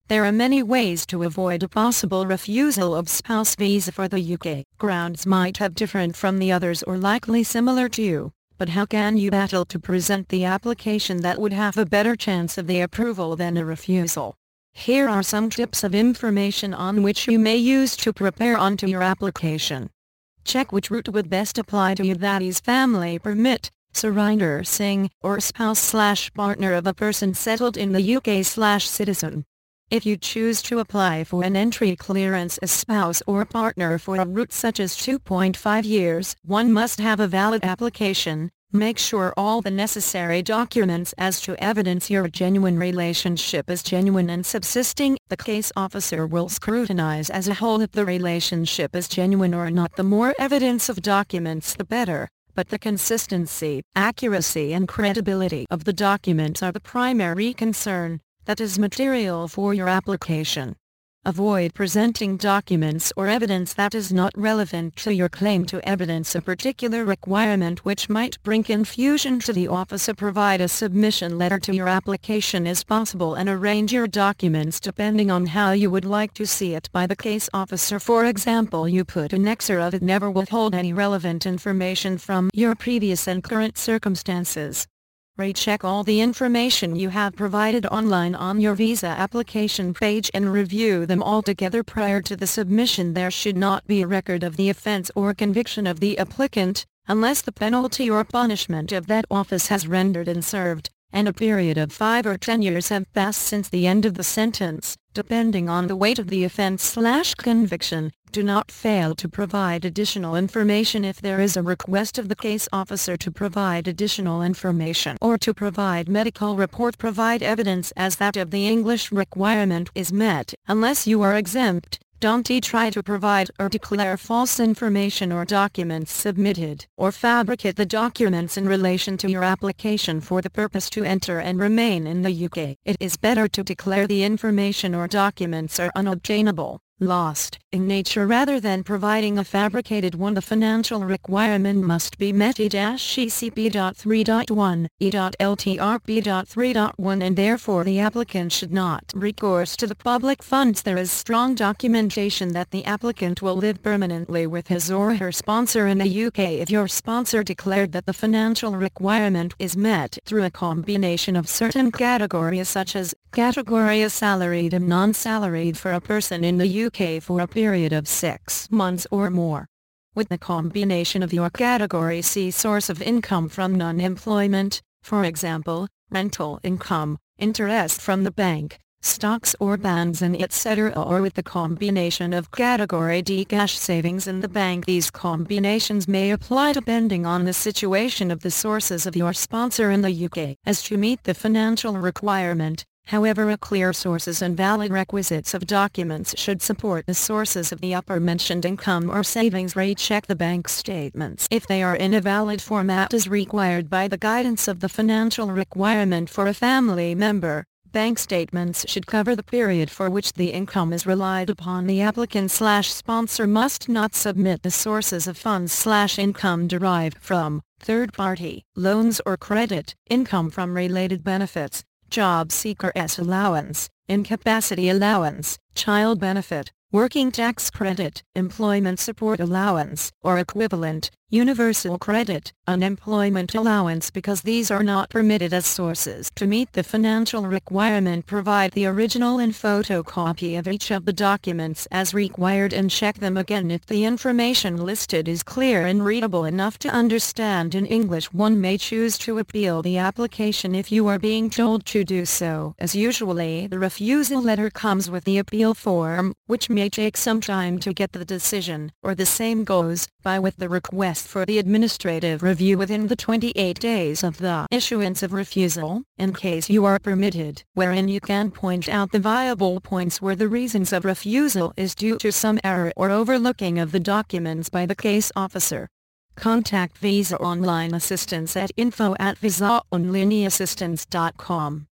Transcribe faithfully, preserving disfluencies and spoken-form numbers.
There are many ways to avoid a possible refusal of spouse visa for the U K. Grounds might have different from the others or likely similar to you, but how can you battle to present the application that would have a better chance of the approval than a refusal? Here are some tips of information on which you may use to prepare onto your application. Check which route would best apply to you, that is family permit, surrender sing, or spouse slash partner of a person settled in the U K slash citizen. If you choose to apply for an entry clearance as spouse or partner for a route such as two point five years, one must have a valid application. Make sure all the necessary documents as to evidence your genuine relationship is genuine and subsisting. The case officer will scrutinize as a whole if the relationship is genuine or not. The more evidence of documents the better, but the consistency, accuracy and credibility of the documents are the primary concern that is material for your application. Avoid presenting documents or evidence that is not relevant to your claim to evidence a particular requirement which might bring confusion to the officer. Provide a submission letter to your application as possible and arrange your documents depending on how you would like to see it by the case officer. For example, you put an excerpt of it never withhold any relevant information from your previous and current circumstances. Recheck all the information you have provided online on your visa application page and review them all together prior to the submission. There should not be a record of the offense or conviction of the applicant, unless the penalty or punishment of that offense has rendered and served, and a period of five or ten years have passed since the end of the sentence, depending on the weight of the offense slash conviction. Do not fail to provide additional information if there is a request of the case officer to provide additional information or to provide medical report. Provide evidence as that of the English requirement is met. Unless you are exempt, don't try to provide or declare false information or documents submitted, or fabricate the documents in relation to your application for the purpose to enter and remain in the U K. It is better to declare the information or documents are unobtainable, lost in nature rather than providing a fabricated one. The financial requirement must be met E C P three point one, E L T R P three point one, and therefore the applicant should not recourse to the public funds. There is strong documentation that the applicant will live permanently with his or her sponsor in the U K if your sponsor declared that the financial requirement is met through a combination of certain categories such as category A salaried and non-salaried for a person in the U K for a period of six months or more. With the combination of your category C source of income from non-employment, for example, rental income, interest from the bank, stocks or bonds and et cetera, or with the combination of category D cash savings in the bank. These combinations may apply depending on the situation of the sources of your sponsor in the U K. As to meet the financial requirement, however, a clear sources and valid requisites of documents should support the sources of the upper-mentioned income or savings. Recheck the bank statements if they are in a valid format as required by the guidance of the financial requirement for a family member. Bank statements should cover the period for which the income is relied upon. The applicant slash sponsor must not submit the sources of funds slash income derived from third-party loans or credit, income from related benefits, job seeker's allowance, incapacity allowance, child benefit, working tax credit, employment support allowance, or equivalent, universal credit, unemployment allowance, because these are not permitted as sources. To meet the financial requirement, provide the original and photocopy of each of the documents as required and check them again if the information listed is clear and readable enough to understand in English. One may choose to appeal the application if you are being told to do so, as usually the refusal letter comes with the appeal form, which may take some time to get the decision, or the same goes by with the request for the administrative review within the twenty-eight days of the issuance of refusal, in case you are permitted, wherein you can point out the viable points where the reasons of refusal is due to some error or overlooking of the documents by the case officer. Contact Visa Online Assistance at info at visa online assistance dot com.